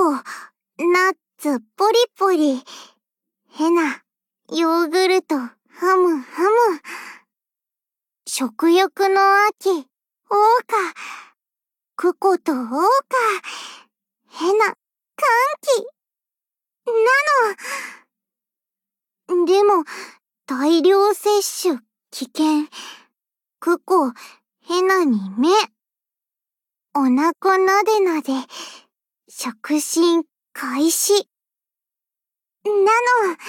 コ、ナッツポリポリ。ヘナ、ヨーグルト、ハムハム。食欲の秋、オオカ。クコとオオカ。ヘナ、歓喜。でも、大量摂取、危険。クコ、ヘナに目。お腹なでなで、触診開始。